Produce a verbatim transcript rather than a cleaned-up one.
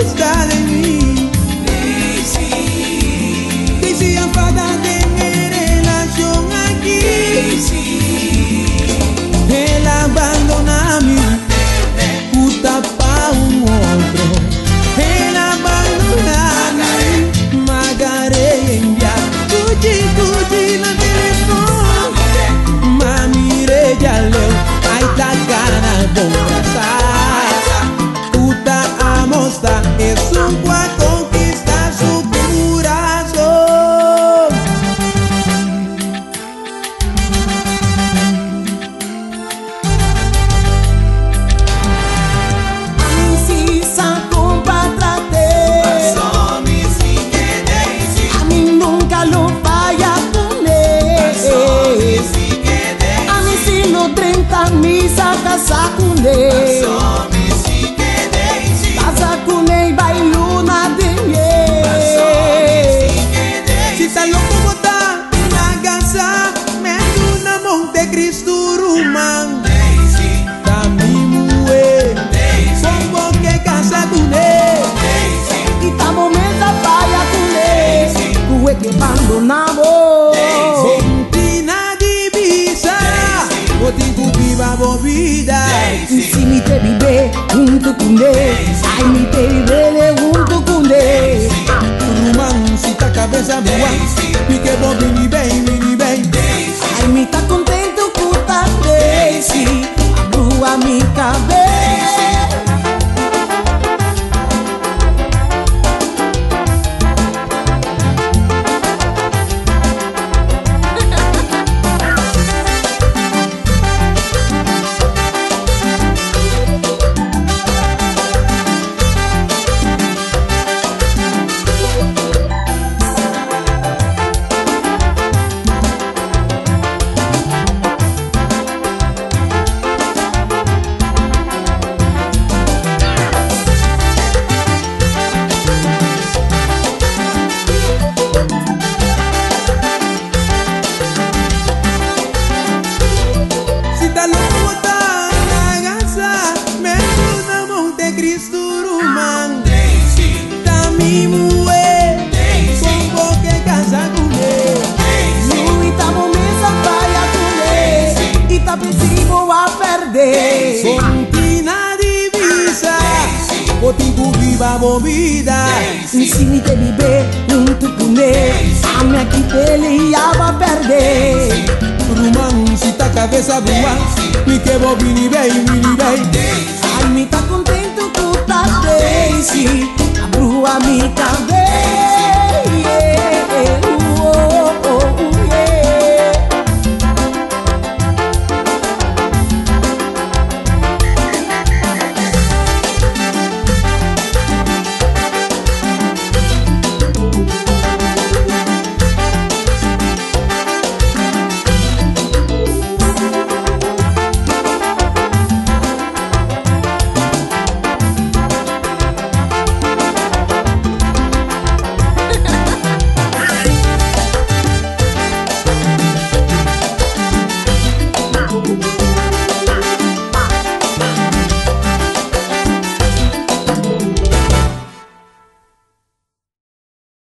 gusta de mí. Daisy, Daisy enfada de mi relación aquí. Daisy, Él abandona a mí, puta pa' un otro. Él abandona a mí, Magaré envía. Cuchi, cuchi, la teléfono. Mami, re ya leo, ay ta gana bonita. Puta amosta, es un cual conquista su corazón. Si saco para atrás, só me sigue Daisy, a mí nunca lo vaya a poner. só me sigue Daisy, A mí si lo treinta mi saca sacune, só me sigue Daisy, casa cune bailuna de só me miel. sigue Daisy. Si está loco botar na casa, me na Monte Cristo Rumán. Daisy, Tami mué, Daisy, como que casa cune. Daisy, Y tamo mesa vaya cune, cue que abandonamos. Tina divisa, botigu viva bovida. Si mi te vive junto con él, ay mi te vive junto con él. Rumán, si ta cabeza bua, pique bobini bem, mini bem. Ay mi está contento con ta Daisy, abrua mi cabeza. Si está loco botar na casa, me na Monte Cristo Rumán. Daisy, Tami mué, Daisy, como que casa cune. Daisy, No estamos mesa vaya con él, y ta preciso a perder. Tina divisa, botigu viva bovida. Y si mi te vive junto con él, a mí aquí te le va a perder. Rumán, si ta cabeza bua, pique bobini bem, mini bem. Ay mi está contento con ta Daisy, abrua mi cabeza. Oh, oh, oh, yeah. Daisy.